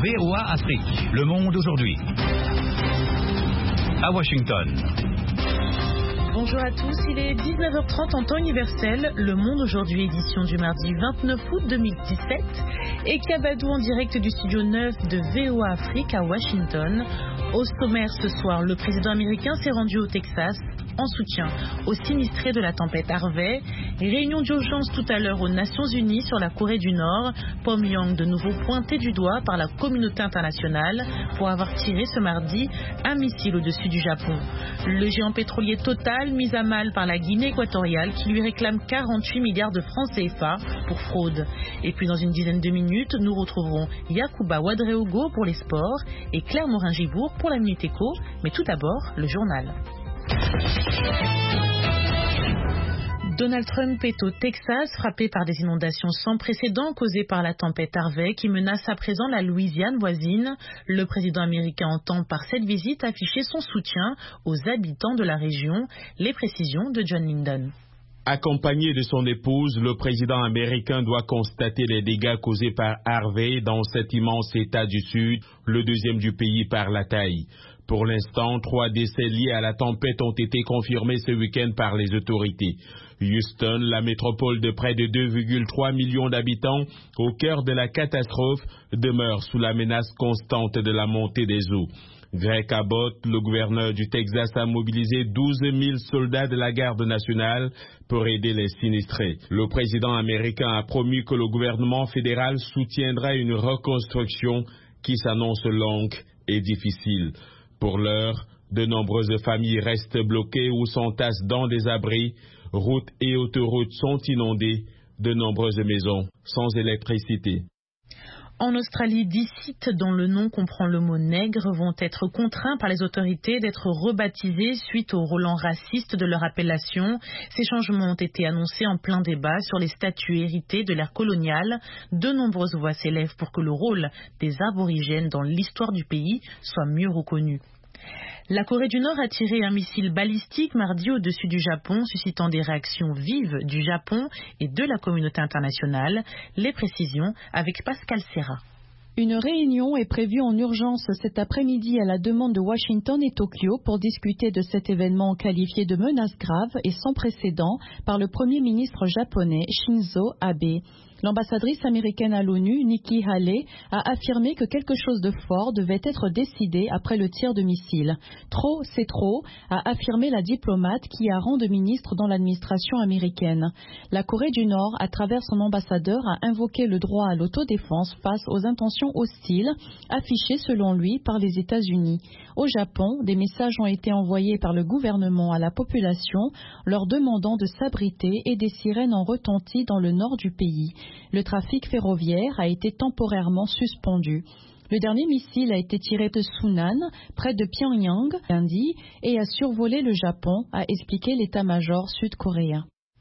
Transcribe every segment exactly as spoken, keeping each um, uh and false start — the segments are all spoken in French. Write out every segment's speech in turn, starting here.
V O A Afrique, Le Monde aujourd'hui. À Washington. Bonjour à tous, il est dix-neuf heures trente en temps universel. Le Monde aujourd'hui, édition du mardi vingt-neuf août deux mille dix-sept. Et Kabadou en direct du studio neuf de V O A Afrique à Washington. Au sommaire ce soir, le président américain s'est rendu au Texas en soutien aux sinistrés de la tempête Harvey. Réunion d'urgence tout à l'heure aux Nations Unies sur la Corée du Nord. Pyongyang de nouveau pointé du doigt par la communauté internationale pour avoir tiré ce mardi un missile au-dessus du Japon. Le géant pétrolier Total mis à mal par la Guinée équatoriale qui lui réclame quarante-huit milliards de francs C F A pour fraude. Et puis dans une dizaine de minutes, nous retrouverons Yacouba Ouedraogo pour les sports et Claire Morin-Gibourg pour la Minute Éco. Mais tout d'abord, le journal. Donald Trump est au Texas, frappé par des inondations sans précédent causées par la tempête Harvey qui menace à présent la Louisiane voisine. Le président américain entend par cette visite afficher son soutien aux habitants de la région. Les précisions de John Linden. Accompagné de son épouse, le président américain doit constater les dégâts causés par Harvey dans cet immense État du Sud, le deuxième du pays par la taille. Pour l'instant, trois décès liés à la tempête ont été confirmés ce week-end par les autorités. Houston, la métropole de près de deux virgule trois millions d'habitants, au cœur de la catastrophe, demeure sous la menace constante de la montée des eaux. Greg Abbott, le gouverneur du Texas, a mobilisé douze mille soldats de la garde nationale pour aider les sinistrés. Le président américain a promis que le gouvernement fédéral soutiendra une reconstruction qui s'annonce longue et difficile. Pour l'heure, de nombreuses familles restent bloquées ou s'entassent dans des abris. Routes et autoroutes sont inondées. De nombreuses maisons sans électricité. En Australie, dix sites dont le nom comprend le mot nègre vont être contraints par les autorités d'être rebaptisés suite au relent raciste de leur appellation. Ces changements ont été annoncés en plein débat sur les statuts hérités de l'ère coloniale. De nombreuses voix s'élèvent pour que le rôle des aborigènes dans l'histoire du pays soit mieux reconnu. La Corée du Nord a tiré un missile balistique mardi au-dessus du Japon, suscitant des réactions vives du Japon et de la communauté internationale. Les précisions avec Pascal Serra. Une réunion est prévue en urgence cet après-midi à la demande de Washington et Tokyo pour discuter de cet événement qualifié de menace grave et sans précédent par le Premier ministre japonais Shinzo Abe. L'ambassadrice américaine à l'ONU, Nikki Haley, a affirmé que quelque chose de fort devait être décidé après le tir de missile. Trop, c'est trop, a affirmé la diplomate qui a rang de ministre dans l'administration américaine. La Corée du Nord, à travers son ambassadeur, a invoqué le droit à l'autodéfense face aux intentions hostiles affichées selon lui par les États-Unis. Au Japon, des messages ont été envoyés par le gouvernement à la population, leur demandant de s'abriter et des sirènes ont retenti dans le nord du pays. Le trafic ferroviaire a été temporairement suspendu. Le dernier missile a été tiré de Sunan, près de Pyongyang, lundi, et a survolé le Japon, a expliqué l'état-major sud-coréen.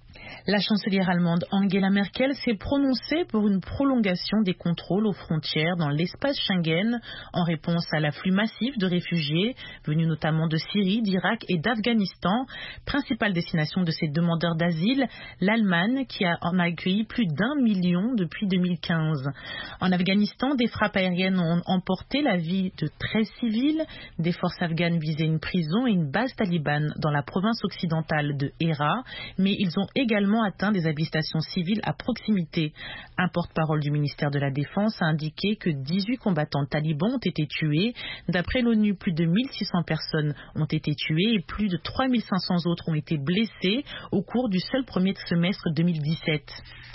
La chancelière allemande Angela Merkel s'est prononcée pour une prolongation des contrôles aux frontières dans l'espace Schengen en réponse à l'afflux massif de réfugiés venus notamment de Syrie, d'Irak et d'Afghanistan. Principale destination de ces demandeurs d'asile, l'Allemagne qui a en accueilli plus d'un million depuis deux mille quinze. En Afghanistan, des frappes aériennes ont emporté la vie de treize civils. Des forces afghanes visaient une prison et une base talibane dans la province occidentale de Hérat, mais ils ont également atteint des habitations civiles à proximité. Un porte-parole du ministère de la Défense a indiqué que dix-huit combattants talibans ont été tués. D'après l'ONU, plus de mille six cents personnes ont été tuées et plus de trois mille cinq cents autres ont été blessées au cours du seul premier semestre deux mille dix-sept.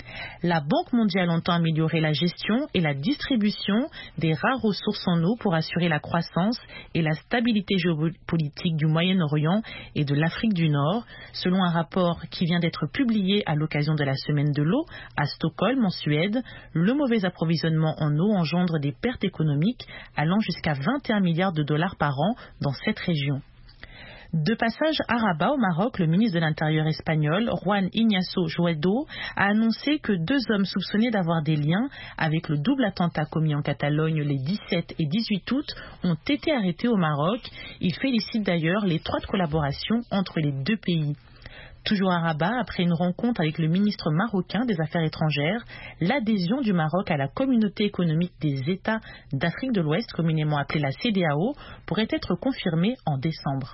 La Banque mondiale entend améliorer la gestion et la distribution des rares ressources en eau pour assurer la croissance et la stabilité géopolitique du Moyen-Orient et de l'Afrique du Nord, selon un rapport qui vient d'être publié à l'occasion de la semaine de l'eau à Stockholm, en Suède. Le mauvais approvisionnement en eau engendre des pertes économiques allant jusqu'à vingt et un milliards de dollars par an dans cette région. De passage à Rabat, au Maroc, le ministre de l'Intérieur espagnol, Juan Ignacio Joedo, a annoncé que deux hommes soupçonnés d'avoir des liens avec le double attentat commis en Catalogne les dix-sept et dix-huit août ont été arrêtés au Maroc. Il félicite d'ailleurs l'étroite collaboration entre les deux pays. Toujours à Rabat, après une rencontre avec le ministre marocain des Affaires étrangères, l'adhésion du Maroc à la communauté économique des États d'Afrique de l'Ouest, communément appelée la C D A O, pourrait être confirmée en décembre.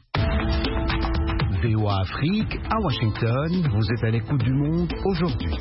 V O A Afrique, à Washington, vous êtes à l'écoute du monde aujourd'hui.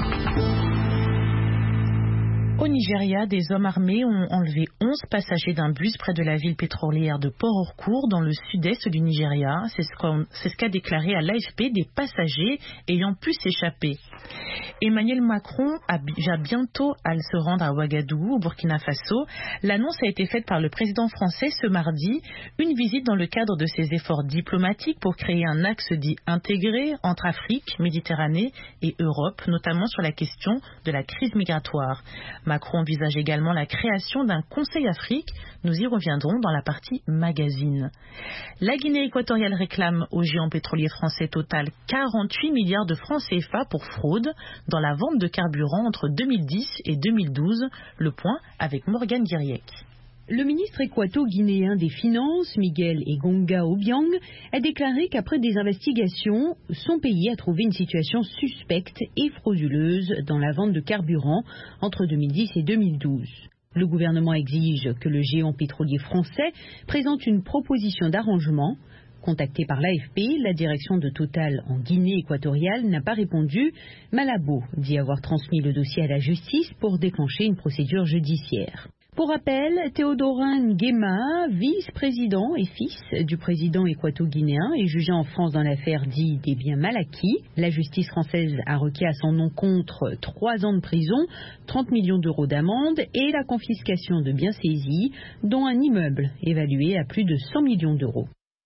Au Nigeria, des hommes armés ont enlevé onze passagers d'un bus près de la ville pétrolière de Port-Harcourt, dans le sud-est du Nigeria. C'est ce qu'a, c'est ce qu'a déclaré à l'A F P des passagers ayant pu s'échapper. Emmanuel Macron va bientôt à se rendre à Ouagadougou, au Burkina Faso. L'annonce a été faite par le président français ce mardi, une visite dans le cadre de ses efforts diplomatiques pour créer un axe dit intégré entre Afrique, Méditerranée et Europe, notamment sur la question de la crise migratoire. Macron envisage également la création d'un Conseil Afrique. Nous y reviendrons dans la partie magazine. La Guinée équatoriale réclame au géant pétrolier français Total quarante-huit milliards de francs C F A pour fraude dans la vente de carburant entre deux mille dix et deux mille douze. Le point avec Morgane Guiriec. Le ministre équato-guinéen des Finances, Miguel Egonga Obiang, a déclaré qu'après des investigations, son pays a trouvé une situation suspecte et frauduleuse dans la vente de carburant entre deux mille dix et deux mille douze. Le gouvernement exige que le géant pétrolier français présente une proposition d'arrangement. Contactée par l'A F P, la direction de Total en Guinée équatoriale n'a pas répondu. Malabo dit avoir transmis le dossier à la justice pour déclencher une procédure judiciaire. Pour rappel, Théodorin Nguema, vice-président et fils du président équato-guinéen, est jugé en France dans l'affaire dite des biens mal acquis. La justice française a requis à son encontre trois ans de prison, trente millions d'euros d'amende et la confiscation de biens saisis, dont un immeuble évalué à plus de cent millions d'euros.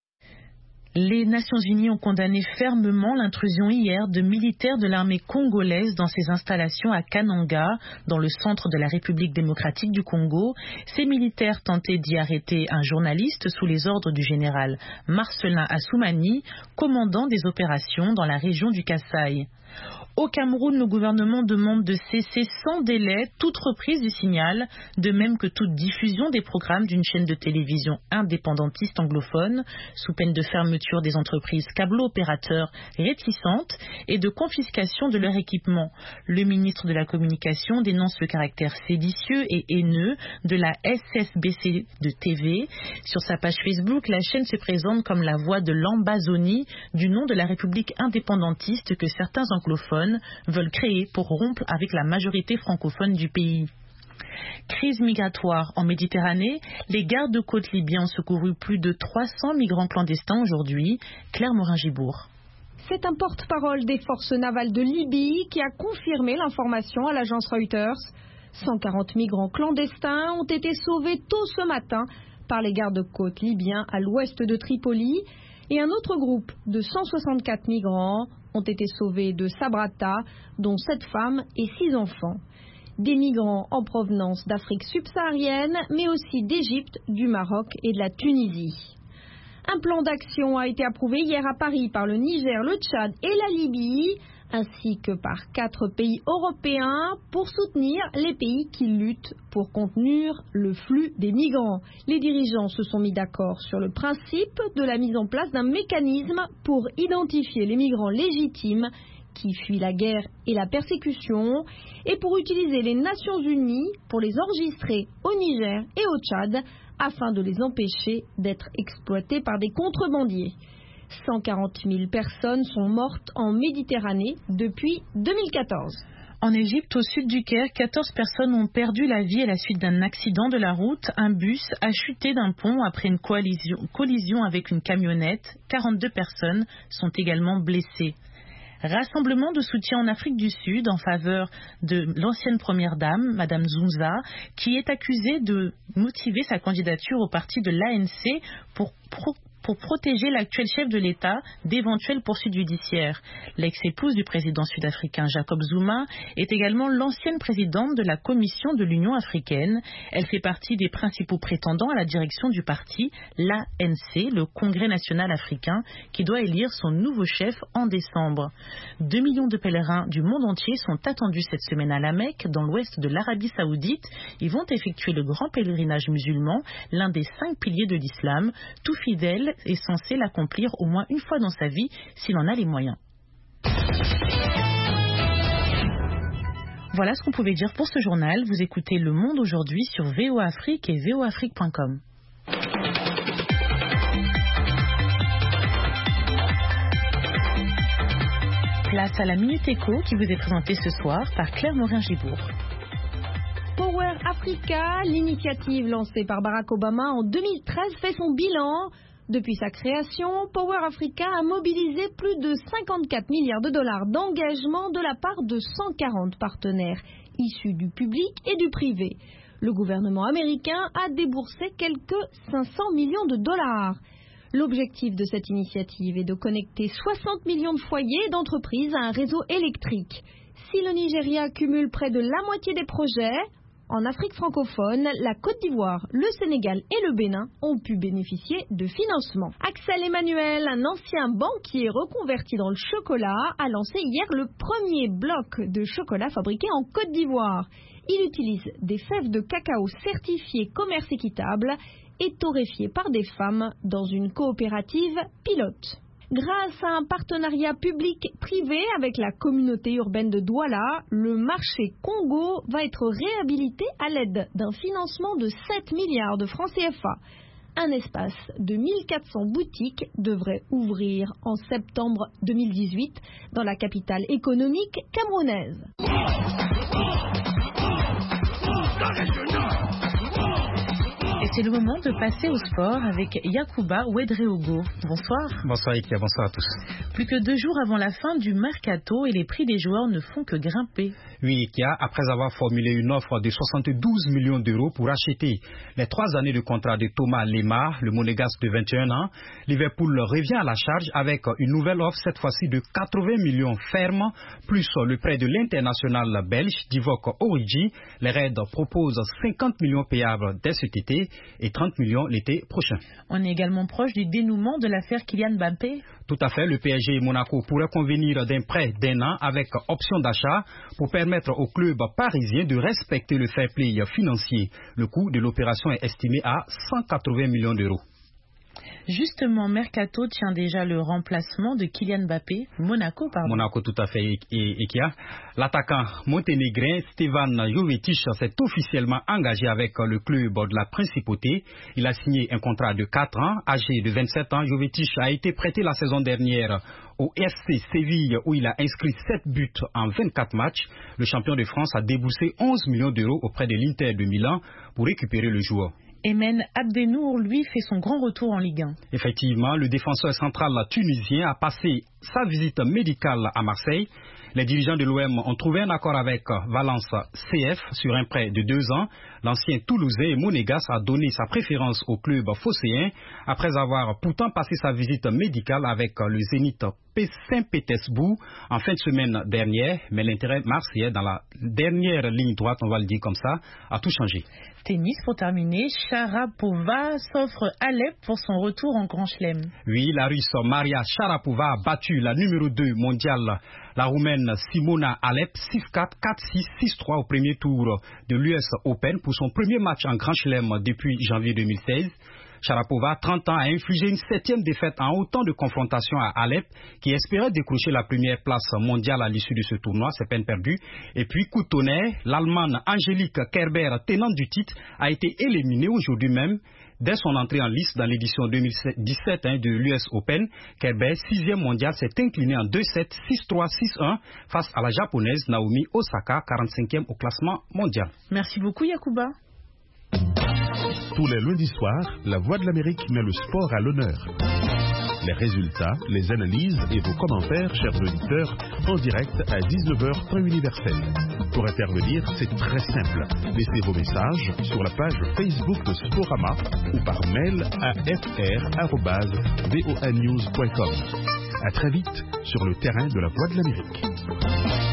Les Nations Unies ont condamné fermement l'intrusion hier de militaires de l'armée congolaise dans ses installations à Kananga, dans le centre de la République démocratique du Congo. Ces militaires tentaient d'y arrêter un journaliste sous les ordres du général Marcelin Assoumani, commandant des opérations dans la région du Kasaï. Au Cameroun, le gouvernement demande de cesser sans délai toute reprise du signal, de même que toute diffusion des programmes d'une chaîne de télévision indépendantiste anglophone, sous peine de fermeture des entreprises câblo-opérateurs réticentes et de confiscation de leur équipement. Le ministre de la Communication dénonce le caractère séditieux et haineux de la S S B C de T V. Sur sa page Facebook, la chaîne se présente comme la voix de l'Ambazonie, du nom de la République indépendantiste que certains anglophones veulent créer pour rompre avec la majorité francophone du pays. Crise migratoire en Méditerranée, les gardes-côtes libyens ont secouru plus de trois cents migrants clandestins aujourd'hui. Claire Morin-Gibourg. C'est un porte-parole des forces navales de Libye qui a confirmé l'information à l'agence Reuters. cent quarante migrants clandestins ont été sauvés tôt ce matin par les gardes-côtes libyens à l'ouest de Tripoli et un autre groupe de cent soixante-quatre migrants ont été sauvés de Sabrata, dont sept femmes et six enfants. Des migrants en provenance d'Afrique subsaharienne, mais aussi d'Égypte, du Maroc et de la Tunisie. Un plan d'action a été approuvé hier à Paris par le Niger, le Tchad et la Libye, ainsi que par quatre pays européens pour soutenir les pays qui luttent pour contenir le flux des migrants. Les dirigeants se sont mis d'accord sur le principe de la mise en place d'un mécanisme pour identifier les migrants légitimes qui fuient la guerre et la persécution et pour utiliser les Nations Unies pour les enregistrer au Niger et au Tchad afin de les empêcher d'être exploités par des contrebandiers. cent quarante mille personnes sont mortes en Méditerranée depuis deux mille quatorze. En Égypte, au sud du Caire, quatorze personnes ont perdu la vie à la suite d'un accident de la route. Un bus a chuté d'un pont après une collision, collision avec une camionnette. quarante-deux personnes sont également blessées. Rassemblement de soutien en Afrique du Sud en faveur de l'ancienne première dame, Madame Zunza, qui est accusée de motiver sa candidature au parti de l'A N C pour pro- pour protéger l'actuel chef de l'État d'éventuelles poursuites judiciaires. L'ex-épouse du président sud-africain Jacob Zuma est également l'ancienne présidente de la Commission de l'Union africaine. Elle fait partie des principaux prétendants à la direction du parti, l'A N C, le Congrès national africain, qui doit élire son nouveau chef en décembre. Deux millions de pèlerins du monde entier sont attendus cette semaine à la Mecque, dans l'ouest de l'Arabie saoudite. Ils vont effectuer le grand pèlerinage musulman, l'un des cinq piliers de l'islam. Tout fidèle est censé l'accomplir au moins une fois dans sa vie s'il en a les moyens. Voilà ce qu'on pouvait dire pour ce journal. Vous écoutez Le Monde aujourd'hui sur V O A Afrique et v o afrique point com. Place à la Minute Éco qui vous est présentée ce soir par Claire Morin-Gibourg. Power Africa, l'initiative lancée par Barack Obama en deux mille treize, fait son bilan. Depuis sa création, Power Africa a mobilisé plus de cinquante-quatre milliards de dollars d'engagement de la part de cent quarante partenaires issus du public et du privé. Le gouvernement américain a déboursé quelques cinq cents millions de dollars. L'objectif de cette initiative est de connecter soixante millions de foyers et d'entreprises à un réseau électrique. Si le Nigeria cumule près de la moitié des projets, en Afrique francophone, la Côte d'Ivoire, le Sénégal et le Bénin ont pu bénéficier de financement. Axel Emmanuel, un ancien banquier reconverti dans le chocolat, a lancé hier le premier bloc de chocolat fabriqué en Côte d'Ivoire. Il utilise des fèves de cacao certifiées commerce équitable et torréfiées par des femmes dans une coopérative pilote. Grâce à un partenariat public-privé avec la communauté urbaine de Douala, le marché Congo va être réhabilité à l'aide d'un financement de sept milliards de francs C F A. Un espace de mille quatre cents boutiques devrait ouvrir en septembre deux mille dix-huit dans la capitale économique camerounaise. Et c'est le moment de passer au sport avec Yacouba Ouedraogo. Bonsoir. Bonsoir Ikia, bonsoir à tous. Plus que deux jours avant la fin du mercato et les prix des joueurs ne font que grimper. Oui Ikia, après avoir formulé une offre de soixante-douze millions d'euros pour acheter les trois années de contrat de Thomas Lemar, le monégasque de vingt et un ans, Liverpool revient à la charge avec une nouvelle offre, cette fois-ci de quatre-vingts millions fermes, plus le prêt de l'international belge Divock Origi. Les Reds proposent cinquante millions payables dès cet été et trente millions l'été prochain. On est également proche du dénouement de l'affaire Kylian Mbappé. Tout à fait, le P S G et Monaco pourraient convenir d'un prêt d'un an avec option d'achat pour permettre au club parisien de respecter le fair play financier. Le coût de l'opération est estimé à cent quatre-vingts millions d'euros. Justement, Mercato tient déjà le remplacement de Kylian Mbappé, Monaco, pardon. Monaco, tout à fait, et qui a l'attaquant monténégrin Stevan Jovetic s'est officiellement engagé avec le club de la Principauté. Il a signé un contrat de quatre ans. Âgé de vingt-sept ans, Jovetic a été prêté la saison dernière au F C Séville où il a inscrit sept buts en vingt-quatre matchs. Le champion de France a déboursé onze millions d'euros auprès de l'Inter de Milan pour récupérer le joueur. Emen Abdenour, lui, fait son grand retour en Ligue un. Effectivement, le défenseur central tunisien a passé sa visite médicale à Marseille. Les dirigeants de l'O M ont trouvé un accord avec Valence C F sur un prêt de deux ans. L'ancien Toulousain et monégasque a donné sa préférence au club phocéen après avoir pourtant passé sa visite médicale avec le Zénith Saint-Pétersbourg en fin de semaine dernière. Mais l'intérêt marseillais dans la dernière ligne droite, on va le dire comme ça, a tout changé. Tennis pour terminer, Sharapova s'offre Alep pour son retour en Grand Chelem. Oui, la Russe Maria Sharapova a battu la numéro deux mondiale, la Roumaine Simona Alep, six quatre, quatre six, six trois au premier tour de l'U S Open pour son premier match en Grand Chelem depuis janvier deux mille seize. Sharapova, trente ans, a infligé une septième défaite en autant de confrontations à Alep, qui espérait décrocher la première place mondiale à l'issue de ce tournoi, c'est peine perdue. Et puis, coup de tonnerre, l'Allemande Angelique Kerber, tenante du titre, a été éliminée aujourd'hui même. Dès son entrée en lice dans l'édition deux mille dix-sept hein, de l'U S Open, Kerber, sixième mondiale, s'est inclinée en deux sept, six trois, six un face à la japonaise Naomi Osaka, quarante-cinquième au classement mondial. Merci beaucoup Yacouba. Tous les lundis soirs, La Voix de l'Amérique met le sport à l'honneur. Les résultats, les analyses et vos commentaires, chers auditeurs, en direct à dix-neuf heures temps universel. Pour intervenir, c'est très simple. Laissez vos messages sur la page Facebook de Sporama ou par mail à f r arobase voanews point com. À très vite sur le terrain de La Voix de l'Amérique.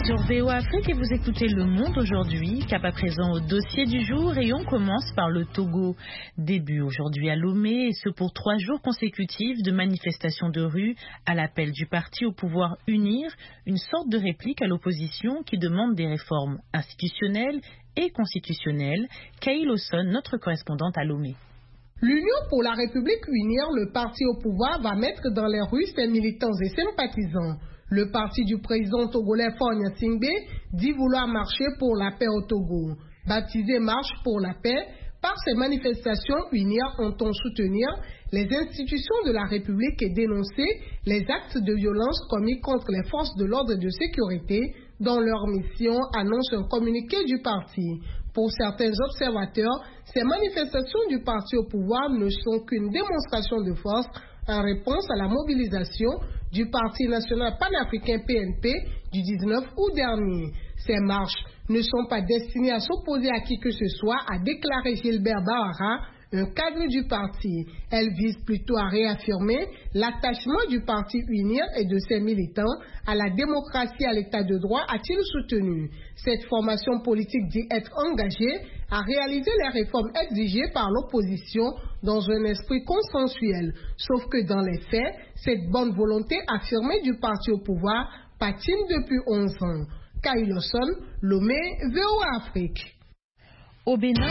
Sur V O A Afrique et vous écoutez Le Monde aujourd'hui, cap à présent au dossier du jour et on commence par le Togo. Début aujourd'hui à Lomé et ce pour trois jours consécutifs de manifestations de rue à l'appel du parti au pouvoir UNIR, une sorte de réplique à l'opposition qui demande des réformes institutionnelles et constitutionnelles. Kaïl Osson, notre correspondante à Lomé. L'Union pour la République UNIR, le parti au pouvoir, va mettre dans les rues ses militants et sympathisants. Le parti du président togolais Faure Gnassingbé dit vouloir marcher pour la paix au Togo. Baptisé Marche pour la paix, par ces manifestations, UNIR entend soutenir les institutions de la République et dénoncer les actes de violence commis contre les forces de l'ordre et de sécurité dont leur mission annonce un communiqué du parti. Pour certains observateurs, ces manifestations du parti au pouvoir ne sont qu'une démonstration de force en réponse à la mobilisation du Parti national panafricain P N P du dix-neuf août dernier. Ces marches ne sont pas destinées à s'opposer à qui que ce soit, a déclaré Gilbert Bahara, un cadre du parti. Elles visent plutôt à réaffirmer l'attachement du parti UNIR et de ses militants à la démocratie et à l'état de droit, a-t-il soutenu. Cette formation politique dit être engagée à réaliser les réformes exigées par l'opposition dans un esprit consensuel. Sauf que dans les faits, cette bonne volonté affirmée du parti au pouvoir patine depuis onze ans. Kaïl Osson, Lomé, V O A Afrique. Au Bénin.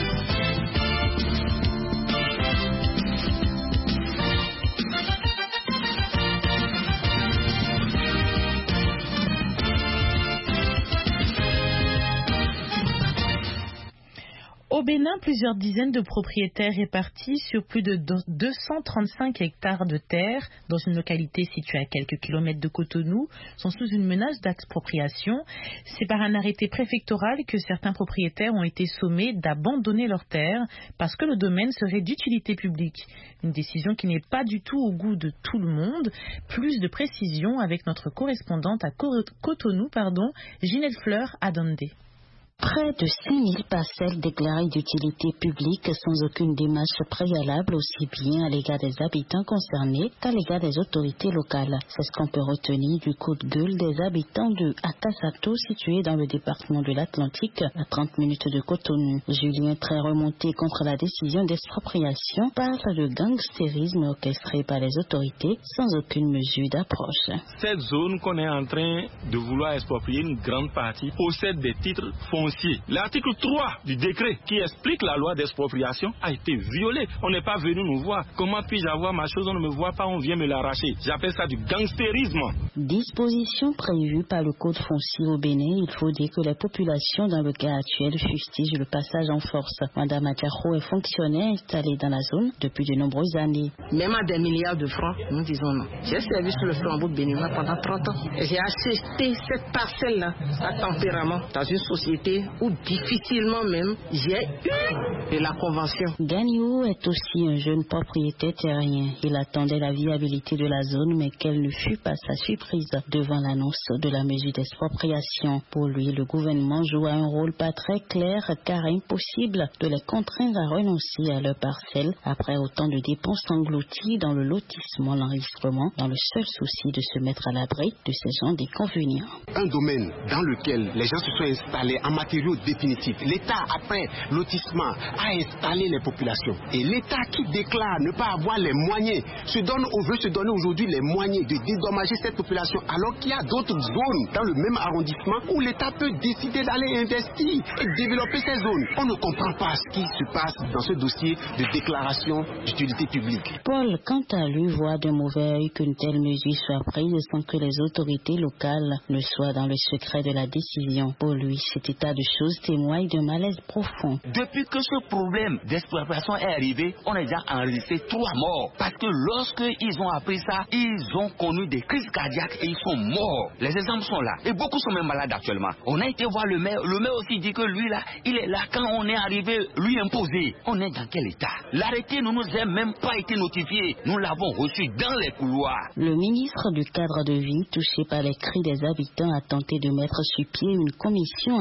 Au Bénin, plusieurs dizaines de propriétaires répartis sur plus de deux cent trente-cinq hectares de terre dans une localité située à quelques kilomètres de Cotonou sont sous une menace d'expropriation. C'est par un arrêté préfectoral que certains propriétaires ont été sommés d'abandonner leurs terres parce que le domaine serait d'utilité publique. Une décision qui n'est pas du tout au goût de tout le monde. Plus de précisions avec notre correspondante à Cotonou, pardon, Ginette Fleur Adonde. Près de six mille parcelles déclarées d'utilité publique sans aucune démarche préalable, aussi bien à l'égard des habitants concernés qu'à l'égard des autorités locales. C'est ce qu'on peut retenir du coup de gueule des habitants de Akasato, situé dans le département de l'Atlantique, à trente minutes de Cotonou. Julien, très remonté contre la décision d'expropriation, parle de gangstérisme orchestré par les autorités sans aucune mesure d'approche. Cette zone qu'on est en train de vouloir exproprier, une grande partie, possède des titres fonciers. L'article trois du décret qui explique la loi d'expropriation a été violé. On n'est pas venu nous voir. Comment puis-je avoir ma chose, on ne me voit pas, on vient me l'arracher. J'appelle ça du gangstérisme. Disposition prévue par le Code foncier au Bénin, il faut dire que les populations dans le cas actuel fustigent le passage en force. Madame Adjaro est fonctionnaire installée dans la zone depuis de nombreuses années. Même à des milliards de francs, nous disons non. J'ai servi sur le flambeau de béninois pendant trente ans. Et j'ai acheté cette parcelle-là à tempérament dans une société où difficilement même j'ai eu de la convention. Gagnou est aussi un jeune propriétaire terrien. Il attendait la viabilité de la zone, mais quelle ne fut pas sa surprise devant l'annonce de la mesure d'expropriation. Pour lui, le gouvernement joue un rôle pas très clair car impossible de les contraindre à renoncer à leurs parcelles après autant de dépenses englouties dans le lotissement, l'enregistrement, dans le seul souci de se mettre à l'abri de ces gens déconvenus. Un domaine dans lequel les gens se sont installés en matériaux définitifs. L'État, après lotissement, a installé les populations. Et l'État qui déclare ne pas avoir les moyens, se donne, on veut se donner aujourd'hui les moyens de dédommager cette population, alors qu'il y a d'autres zones dans le même arrondissement où l'État peut décider d'aller investir et développer ces zones. On ne comprend pas ce qui se passe dans ce dossier de déclaration d'utilité publique. Paul, quant à lui, voit de mauvais œil qu'une telle mesure soit prise sans que les autorités locales ne soient dans le secret de la décision. Pour lui, cet état de choses témoigne d'un malaise profond. Depuis que ce problème d'expropriation est arrivé, on a déjà enregistré trois morts. Parce que lorsqu'ils ont appris ça, ils ont connu des crises cardiaques et ils sont morts. Les exemples sont là. Et beaucoup sont même malades actuellement. On a été voir le maire. Le maire aussi dit que lui là, il est là quand on est arrivé lui imposer. On est dans quel état? L'arrêté ne nous a même pas été notifié. Nous l'avons reçu dans les couloirs. Le ministre du cadre de vie, touché par les cris des habitants, a tenté de mettre sur pied une commission afin de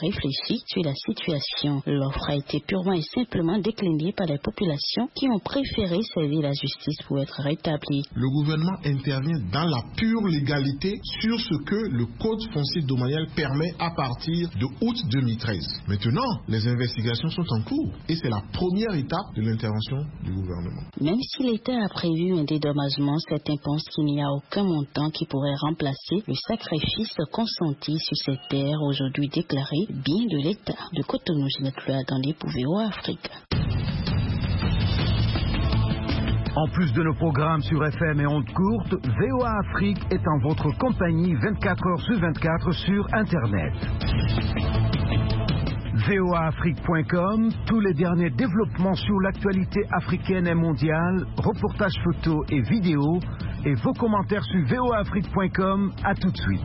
réfléchie sur la situation. L'offre a été purement et simplement déclinée par les populations qui ont préféré servir la justice pour être rétablie. Le gouvernement intervient dans la pure légalité sur ce que le Code foncier domanial permet à partir de août deux mille treize. Maintenant, les investigations sont en cours et c'est la première étape de l'intervention du gouvernement. Même si l'État a prévu un dédommagement, certains pensent qu'il n'y a aucun montant qui pourrait remplacer le sacrifice consenti sur ces terres aujourd'hui déclarées bien de l'État. De Cotonou, Ginette Floa dans les V O A Afrique. En plus de nos programmes sur F M et ondes courtes, V O A Afrique est en votre compagnie vingt-quatre heures sur vingt-quatre sur Internet. V O A Afrique point com, tous les derniers développements sur l'actualité africaine et mondiale, reportages photos et vidéos, et vos commentaires sur V O A Afrique point com. À tout de suite.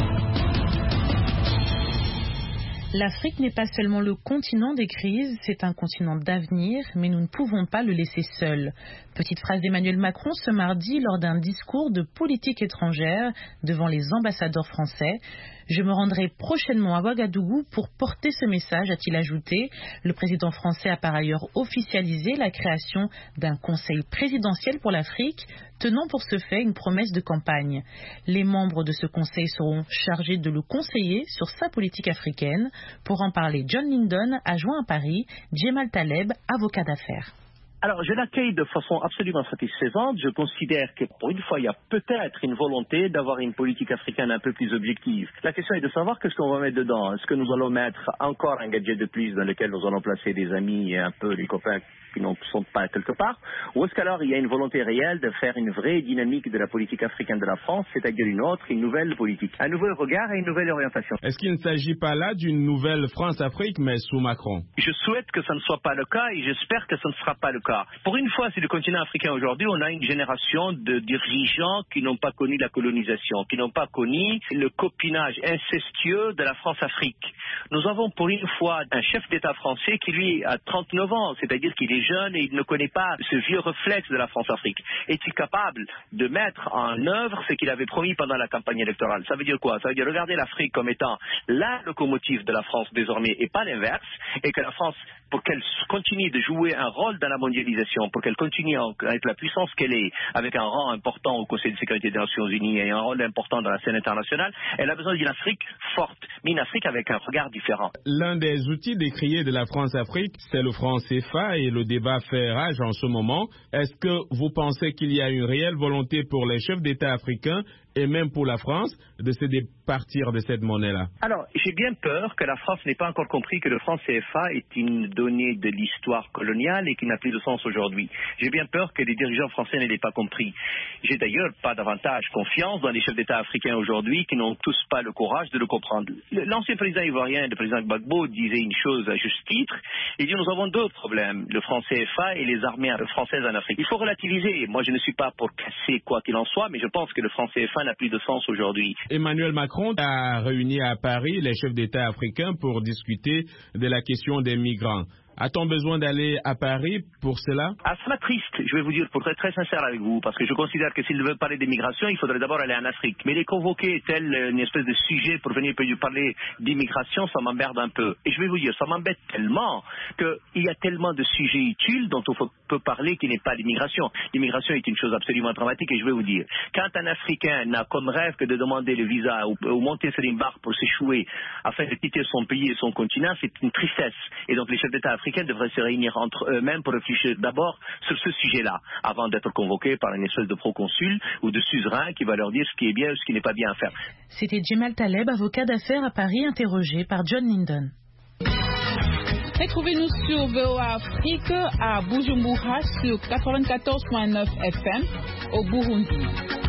L'Afrique n'est pas seulement le continent des crises, c'est un continent d'avenir, mais nous ne pouvons pas le laisser seul. Petite phrase d'Emmanuel Macron ce mardi lors d'un discours de politique étrangère devant les ambassadeurs français. Je me rendrai prochainement à Ouagadougou pour porter ce message, a-t-il ajouté. Le président français a par ailleurs officialisé la création d'un conseil présidentiel pour l'Afrique, tenant pour ce fait une promesse de campagne. Les membres de ce conseil seront chargés de le conseiller sur sa politique africaine. Pour en parler, John Lyndon a joint à Paris Djemal Taleb, avocat d'affaires. Alors, je l'accueille de façon absolument satisfaisante. Je considère que, pour une fois, il y a peut-être une volonté d'avoir une politique africaine un peu plus objective. La question est de savoir qu'est-ce qu'on va mettre dedans. Est-ce que nous allons mettre encore un gadget de plus dans lequel nous allons placer des amis et un peu des copains qui ne sont pas quelque part, ou est-ce qu'alors il y a une volonté réelle de faire une vraie dynamique de la politique africaine de la France, c'est-à-dire une autre, une nouvelle politique, un nouvel regard et une nouvelle orientation. Est-ce qu'il ne s'agit pas là d'une nouvelle France-Afrique, mais sous Macron? Je souhaite que ça ne soit pas le cas et j'espère que ça ne sera pas le cas. Pour une fois, sur le continent africain aujourd'hui, on a une génération de dirigeants qui n'ont pas connu la colonisation, qui n'ont pas connu le copinage incestueux de la France-Afrique. Nous avons pour une fois un chef d'État français qui, lui, a trente-neuf ans, c'est-à-dire qu'il est jeune et il ne connaît pas ce vieux réflexe de la France-Afrique. Est-il capable de mettre en œuvre ce qu'il avait promis pendant la campagne électorale? Ça veut dire quoi? Ça veut dire regarder l'Afrique comme étant la locomotive de la France désormais et pas l'inverse, et que la France, pour qu'elle continue de jouer un rôle dans la mondialisation, pour qu'elle continue à être la puissance qu'elle est, avec un rang important au Conseil de sécurité des Nations Unies et un rôle important dans la scène internationale, elle a besoin d'une Afrique forte, mais une Afrique avec un regard différent. L'un des outils décriés de la France-Afrique, c'est le franc C F A, et le débat fait rage en ce moment. Est-ce que vous pensez qu'il y a une réelle volonté pour les chefs d'État africains et même pour la France de se départir de cette monnaie-là? Alors, j'ai bien peur que la France n'ait pas encore compris que le franc C F A est une donnée de l'histoire coloniale et qui n'a plus de sens aujourd'hui. J'ai bien peur que les dirigeants français ne l'aient pas compris. J'ai d'ailleurs pas davantage confiance dans les chefs d'État africains aujourd'hui qui n'ont tous pas le courage de le comprendre. L'ancien président ivoirien, le président Gbagbo, disait une chose à juste titre. Il dit, nous avons deux problèmes, le franc C F A et les armées françaises en Afrique. Il faut relativiser. Moi, je ne suis pas pour casser quoi qu'il en soit, mais je pense que le franc C F A n'a plus de sens aujourd'hui. Emmanuel Macron a réuni à Paris les chefs d'État africains pour discuter de la question des migrants. A-t-on besoin d'aller à Paris pour cela? Ah, ça m'attriste, je vais vous dire, pour être très sincère avec vous, parce que je considère que s'il veut parler d'immigration, il faudrait d'abord aller en Afrique. Mais les convoquer tel une espèce de sujet pour venir parler d'immigration, ça m'emmerde un peu. Et je vais vous dire, ça m'embête tellement qu'il y a tellement de sujets utiles dont on peut parler qui n'est pas l'immigration. L'immigration est une chose absolument dramatique et je vais vous dire, quand un Africain n'a comme rêve que de demander le visa ou, ou monter sur une barque pour s'échouer afin de quitter son pays et son continent, c'est une tristesse. Et donc les chefs d'État africains devraient se réunir entre eux-mêmes pour réfléchir d'abord sur ce sujet-là, avant d'être convoqués par une espèce de proconsul ou de suzerain qui va leur dire ce qui est bien ou ce qui n'est pas bien à faire. C'était Djemal Taleb, avocat d'affaires à Paris, interrogé par John Lyndon. Retrouvez-nous sur V O A Afrique à Bujumbura sur quatre-vingt-quatorze point neuf F M au Burundi.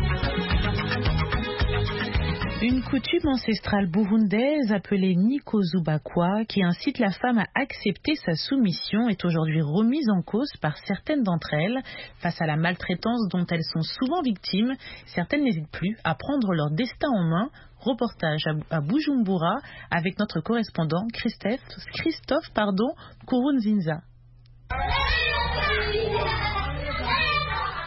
Une coutume ancestrale burundaise appelée Nikozubakwa, qui incite la femme à accepter sa soumission, est aujourd'hui remise en cause par certaines d'entre elles. Face à la maltraitance dont elles sont souvent victimes, certaines n'hésitent plus à prendre leur destin en main. Reportage à Bujumbura avec notre correspondant Christophe, Christophe pardon, Kurunzinza.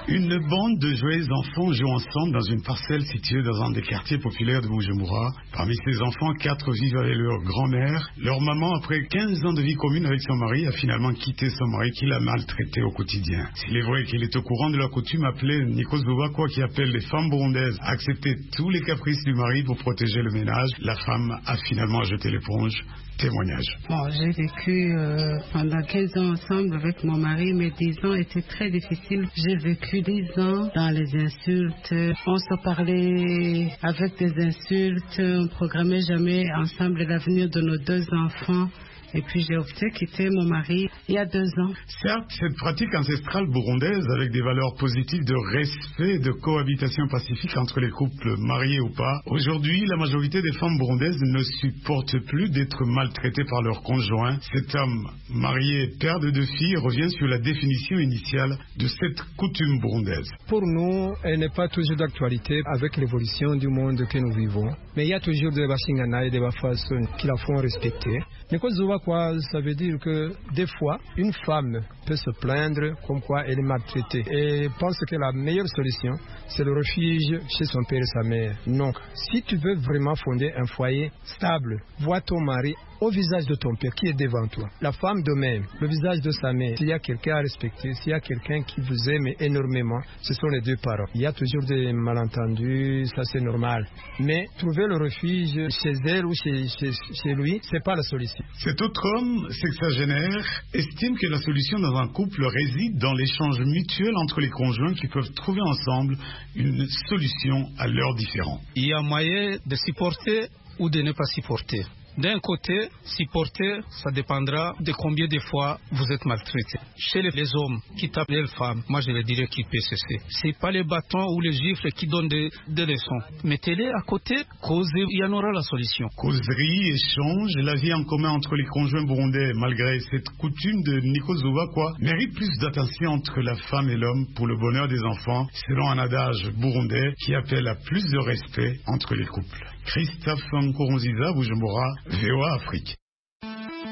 Une bande de joyeux enfants joue ensemble dans une parcelle située dans un des quartiers populaires de Bujumbura. Parmi ces enfants, quatre vivent avec leur grand-mère. Leur maman, après quinze ans de vie commune avec son mari, a finalement quitté son mari qui l'a maltraité au quotidien. S'il est vrai qu'il est au courant de la coutume appelée Nikos Bobakwa, qui appelle les femmes burundaises à accepter tous les caprices du mari pour protéger le ménage, la femme a finalement jeté l'éponge. Témoignage. Bon, j'ai vécu euh, pendant quinze ans ensemble avec mon mari, mais dix ans étaient très difficiles. J'ai vécu dix ans dans les insultes. On se parlait avec des insultes. On ne programmait jamais ensemble l'avenir de nos deux enfants. Et puis j'ai opté quitter mon mari il y a deux ans. Certes, cette pratique ancestrale burundaise avec des valeurs positives de respect et de cohabitation pacifique entre les couples mariés ou pas, aujourd'hui la majorité des femmes burundaises ne supportent plus d'être maltraitées par leur conjoint. Cet homme marié, père de deux filles, revient sur la définition initiale de cette coutume burundaise. Pour nous, elle n'est pas toujours d'actualité avec l'évolution du monde que nous vivons, mais il y a toujours des bashingana et des façons qui la font respecter. Mais quoi, ça veut dire que des fois, une femme peut se plaindre comme quoi elle est maltraitée et pense que la meilleure solution, c'est le refuge chez son père et sa mère. Donc, si tu veux vraiment fonder un foyer stable, vois ton mari au visage de ton père qui est devant toi. La femme de même, le visage de sa mère. S'il y a quelqu'un à respecter, s'il y a quelqu'un qui vous aime énormément, ce sont les deux parents. Il y a toujours des malentendus, ça c'est normal. Mais trouver le refuge chez elle ou chez, chez, chez lui, c'est pas la solution. Cet autre homme, sexagénaire, estime que la solution dans un couple réside dans l'échange mutuel entre les conjoints qui peuvent trouver ensemble une solution à leurs différends. Il y a moyen de supporter ou de ne pas supporter. D'un côté, supporter, ça dépendra de combien de fois vous êtes maltraité. Chez les, les hommes qui tapent les femmes, moi je les dirais qu'ils peuvent cesser. C'est pas les bâtons ou les gifles qui donnent des, des leçons. Mettez-les à côté, causez, il y en aura la solution. Causerie, échange, la vie en commun entre les conjoints burundais, malgré cette coutume de Nikos Bobakwa, mérite plus d'attention entre la femme et l'homme pour le bonheur des enfants, selon un adage burundais qui appelle à plus de respect entre les couples. Christophe Nkurunziza, Bujumbura, V O A Afrique. Yeah,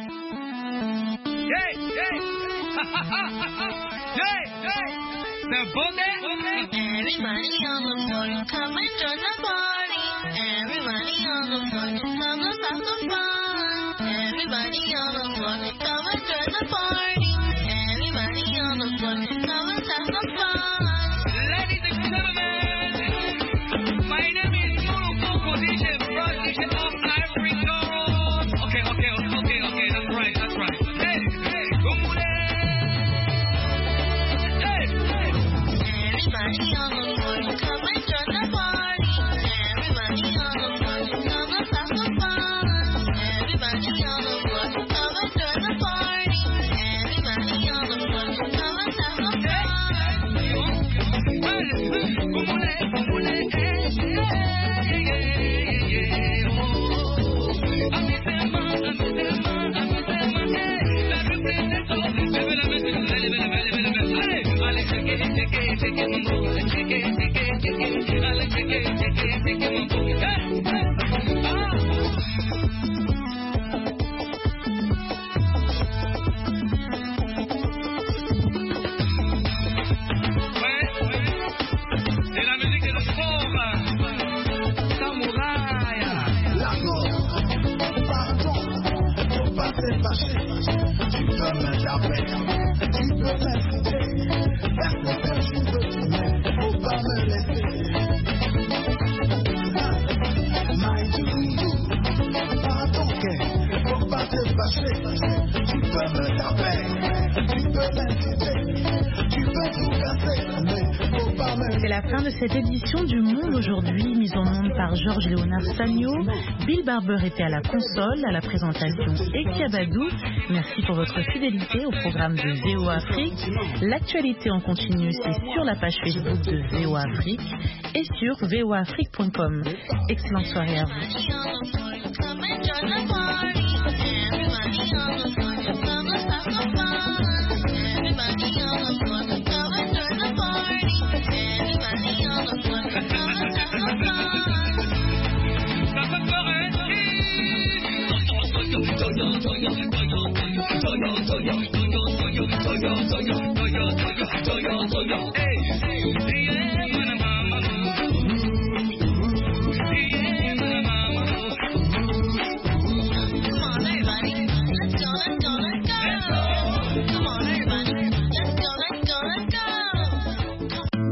yeah. yeah, yeah. The boogie. Everybody on the floor, come and join the party. Everybody on the floor, come and have some fun. Everybody on the floor, come and join the party. Everybody on the floor, come and have some fun. Ladies and gentlemen, my name is Nuru Koko D J Production of Ivory Coast. Okay, okay, okay, okay, that's right, that's right. Hey, hey, come on. Hey, hey. Everybody on the floor, come and join the party. Everybody on the floor, come and have some fun. Everybody on the floor, come and join the party. Everybody on the floor, come and have some fun. Come on, come on, C'est la fin de cette édition du Monde aujourd'hui, mise en monde par Georges Léonard Sagno. Bill Barber était à la console, à la présentation Ekia Badou. Merci pour votre fidélité au programme de V O A Afrique. L'actualité en continu, c'est sur la page Facebook de V O A Afrique et sur v o a afrique point com. Excellente soirée à vous.